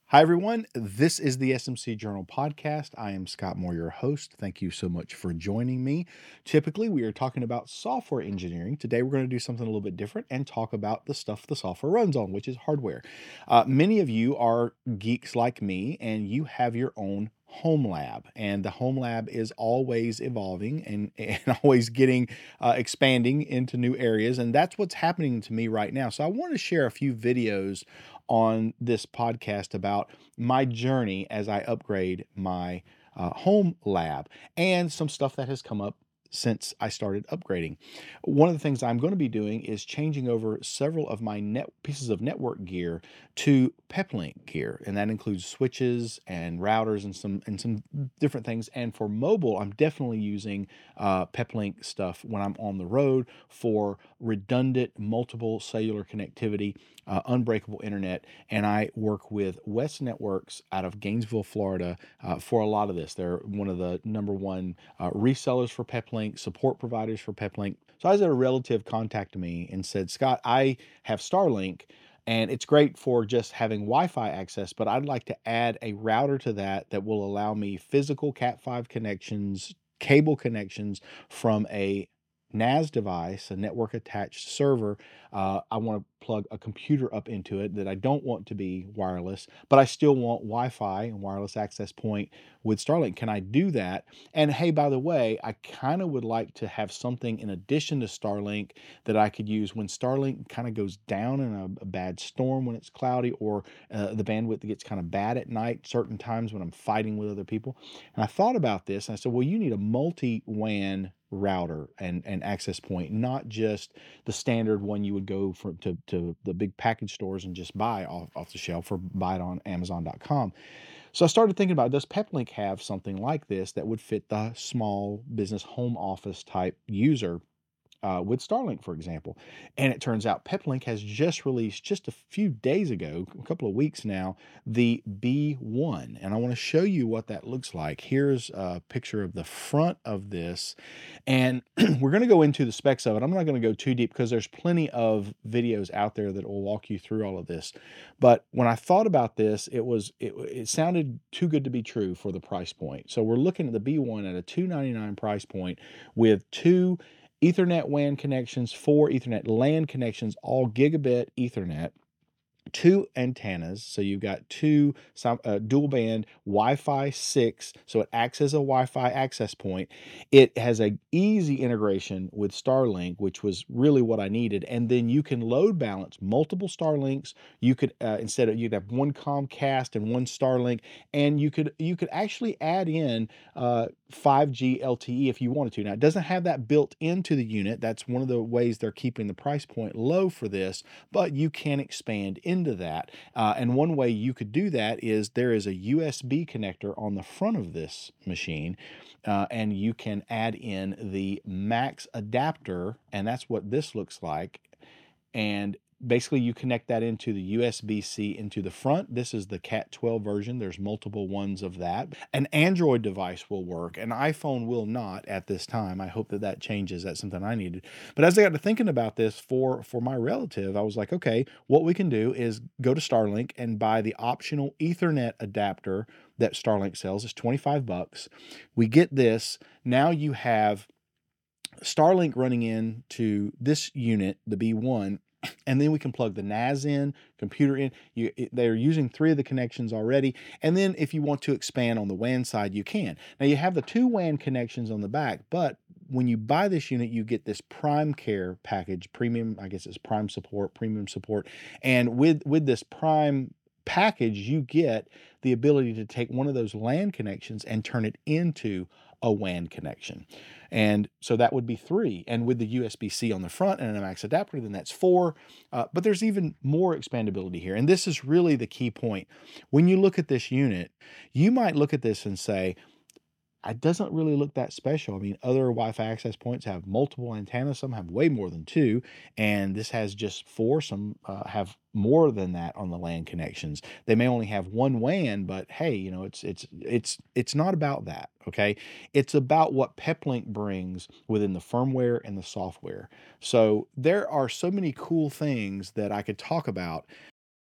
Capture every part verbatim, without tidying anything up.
Hi, everyone. This is the S M C Journal podcast. I am Scott Moore, your host. Thank you so much for joining me. Typically, we are talking about software engineering. Today, we're going to do something a little bit different and talk about the stuff the software runs on, which is hardware. Uh, many of you are geeks like me, and you have your own home lab, and the home lab is always evolving and, and always getting uh, expanding into new areas, and that's what's happening to me right now. So I want to share a few videos on this podcast about my journey as I upgrade my uh, home lab and some stuff that has come up since I started upgrading. One of the things I'm going to be doing is changing over several of my net pieces of network gear to Peplink gear, and that includes switches and routers and some and some different things. And for mobile, I'm definitely using uh, Peplink stuff when I'm on the road for redundant multiple cellular connectivity, uh, unbreakable internet, and I work with West Networks out of Gainesville, Florida, uh, for a lot of this. They're one of the number one uh, resellers for Peplink, support providers for Peplink. So I had a relative contact me and said, Scott, I have Starlink, and it's great for just having Wi-Fi access, but I'd like to add a router to that that will allow me physical Cat five connections, cable connections from a N A S device, a network attached server. Uh, I want to plug a computer up into it that I don't want to be wireless, but I still want Wi-Fi and wireless access point with Starlink. Can I do that? And hey, by the way, I kind of would like to have something in addition to Starlink that I could use when Starlink kind of goes down in a, a bad storm when it's cloudy, or uh, the bandwidth gets kind of bad at night, certain times when I'm fighting with other people. And I thought about this and I said, well, you need a multi-WAN router and, and access point, not just the standard one you would go for to, to the big package stores and just buy off, off the shelf or buy it on Amazon dot com. So I started thinking about, does Peplink have something like this that would fit the small business home office type user uh, with Starlink, for example? And it turns out Peplink has just released, just a few days ago, a couple of weeks now, the B one. And I want to show you what that looks like. Here's a picture of the front of this. And we're going to go into the specs of it. I'm not going to go too deep because there's plenty of videos out there that will walk you through all of this. But when I thought about this, it was it, it sounded too good to be true for the price point. So we're looking at the B one at a two ninety-nine price point with two Ethernet WAN connections, four Ethernet LAN connections, all gigabit Ethernet, two antennas. So you've got two uh, dual band Wi-Fi six, so it acts as a Wi-Fi access point. It has a easy integration with Starlink, which was really what I needed. And then you can load balance multiple Starlinks. You could uh, instead of you'd have one Comcast and one Starlink, and you could you could actually add in uh, five G L T E if you wanted to. Now it doesn't have that built into the unit. That's one of the ways they're keeping the price point low for this, but you can expand in into that. Uh, and one way you could do that is there is a U S B connector on the front of this machine, uh, and you can add in the max adapter, and that's what this looks like. And basically you connect that into the U S B C into the front. This is the Cat twelve version. There's multiple ones of that. An Android device will work. An iPhone will not at this time. I hope that that changes. That's something I needed. But as I got to thinking about this for, for my relative, I was like, okay, what we can do is go to Starlink and buy the optional Ethernet adapter that Starlink sells. It's twenty-five bucks. We get this. Now you have Starlink running into this unit, the B one, and then we can plug the N A S in, computer in. You, it, they're using three of the connections already. And then if you want to expand on the WAN side, you can. Now you have the two WAN connections on the back, but when you buy this unit, you get this Prime Care package, premium, I guess it's Prime support, premium support. And with, with this Prime package, you get the ability to take one of those LAN connections and turn it into a WAN connection. And so that would be three. And with the U S B C on the front and a max adapter, then that's four. Uh, but there's even more expandability here. And this is really the key point. When you look at this unit, you might look at this and say, it doesn't really look that special. I mean, other Wi-Fi access points have multiple antennas. Some have way more than two, and this has just four. Some uh, have more than that on the LAN connections. They may only have one WAN, but hey, you know, it's it's it's it's not about that. Okay, it's about what Peplink brings within the firmware and the software. So there are so many cool things that I could talk about.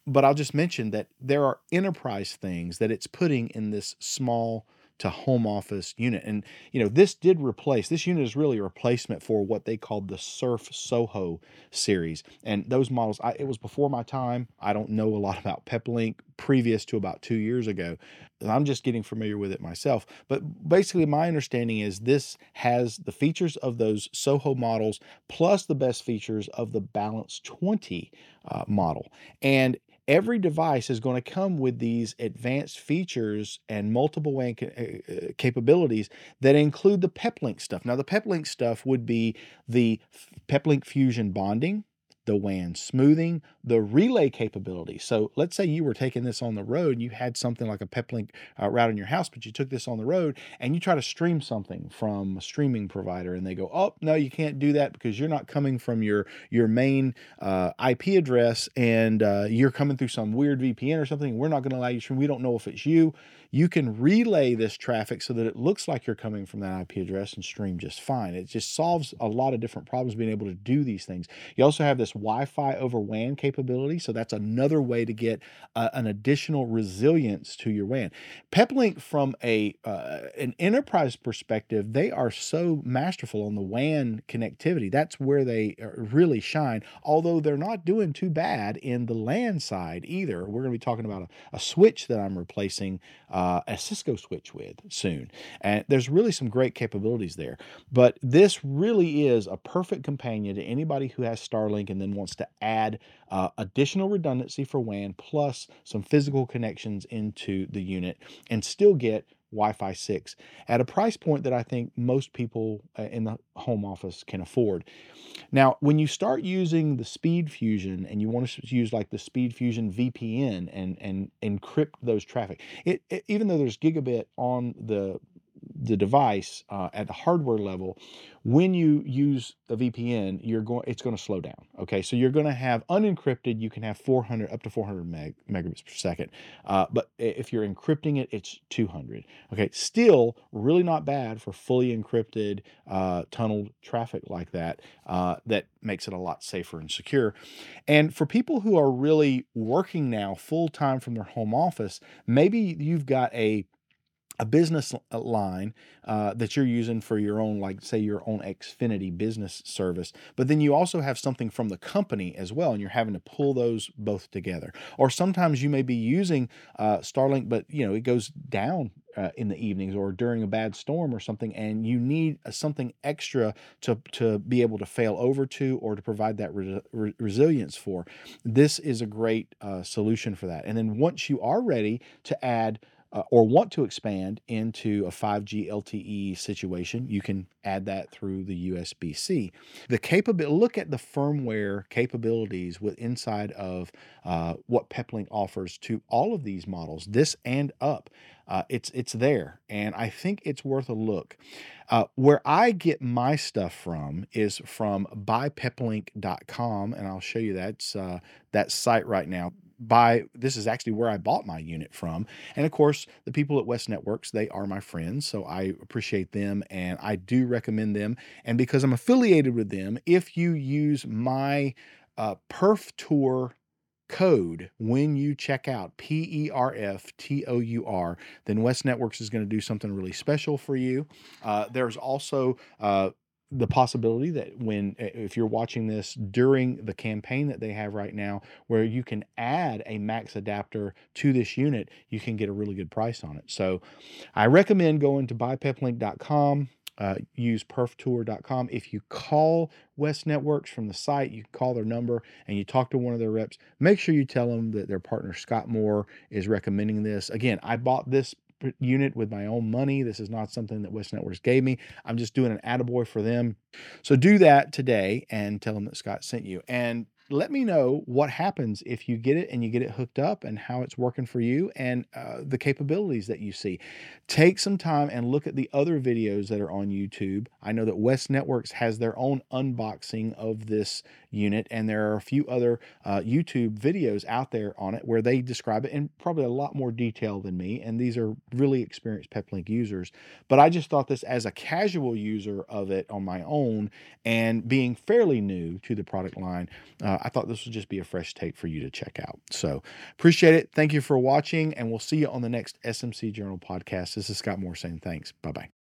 but I'll just mention that there are enterprise things that it's putting in this small to home office unit. And, you know, this did replace, this unit is really a replacement for what they called the Surf Soho series. And those models, I, it was before my time. I don't know a lot about Peplink previous to about two years ago. I'm just getting familiar with it myself. But basically, my understanding is this has the features of those Soho models plus the best features of the Balance twenty uh, model. And every device is going to come with these advanced features and multiple WAN ca- uh, uh, capabilities that include the Peplink stuff. Now, the Peplink stuff would be the f- Peplink Fusion bonding, the WAN smoothing, the relay capability. So let's say you were taking this on the road and you had something like a Peplink uh, route in your house, but you took this on the road and you try to stream something from a streaming provider and they go, oh, no, you can't do that because you're not coming from your, your main uh, I P address and uh, you're coming through some weird V P N or something. And we're not going to allow you to stream. We don't know if it's you. You can relay this traffic so that it looks like you're coming from that I P address and stream just fine. It just solves a lot of different problems being able to do these things. You also have this Wi-Fi over WAN capability, so that's another way to get uh, an additional resilience to your WAN. Peplink, from a uh, an enterprise perspective, they are so masterful on the WAN connectivity. That's where they uh, really shine. Although they're not doing too bad in the LAN side either. We're going to be talking about a, a switch that I'm replacing uh, a Cisco switch with soon, and there's really some great capabilities there. But this really is a perfect companion to anybody who has Starlink and then wants to add uh, additional redundancy for WAN plus some physical connections into the unit and still get Wi-Fi six at a price point that I think most people uh, in the home office can afford. Now, when you start using the Speed Fusion and you want to use like the Speed Fusion V P N and and encrypt those traffic, it, it even though there's gigabit on the the device uh, at the hardware level, when you use the V P N, you're going it's going to slow down. Okay, so you're going to have unencrypted. You can have four hundred up to four hundred meg, megabits per second, uh, but if you're encrypting it, it's two hundred. Okay, still really not bad for fully encrypted uh, tunneled traffic like that. Uh, that makes it a lot safer and secure. And for people who are really working now full time from their home office, maybe you've got a a business uh, line uh, that you're using for your own, like say your own Xfinity business service, but then you also have something from the company as well, and you're having to pull those both together. Or sometimes you may be using uh, Starlink, but you know it goes down uh, in the evenings or during a bad storm or something, and you need uh, something extra to to be able to fail over to or to provide that re- re- resilience for. This is a great uh, solution for that. And then once you are ready to add uh, or want to expand into a five G L T E situation, you can add that through the U S B C. The capability, look at the firmware capabilities with inside of uh, what Peplink offers to all of these models, this and up. Uh, it's it's there, and I think it's worth a look. Uh, where I get my stuff from is from buy peplink dot com, and I'll show you that's uh, that site right now. By this is actually where I bought my unit from, and of course, the people at West Networks, they are my friends, so I appreciate them, and I do recommend them. And because I'm affiliated with them, if you use my uh, Perf Tour code when you check out, P E R F T O U R, then West Networks is going to do something really special for you. Uh, there's also uh, the possibility that when if you're watching this during the campaign that they have right now, where you can add a max adapter to this unit, you can get a really good price on it. So I recommend going to buy peplink dot com. Uh, use perf tour dot com. If you call West Networks from the site, you call their number and you talk to one of their reps, make sure you tell them that their partner Scott Moore is recommending this. Again, I bought this unit with my own money. This is not something that West Networks gave me. I'm just doing an attaboy for them. So do that today and tell them that Scott sent you. And let me know what happens if you get it and you get it hooked up and how it's working for you and uh, the capabilities that you see. Take some time and look at the other videos that are on YouTube. I know that West Networks has their own unboxing of this unit, and there are a few other uh, YouTube videos out there on it where they describe it in probably a lot more detail than me, and these are really experienced Peplink users. But I just thought this as a casual user of it on my own and being fairly new to the product line, uh, uh, I thought this would just be a fresh take for you to check out. So appreciate it. Thank you for watching, and we'll see you on the next S M C Journal podcast. This is Scott Moore saying thanks. Bye bye.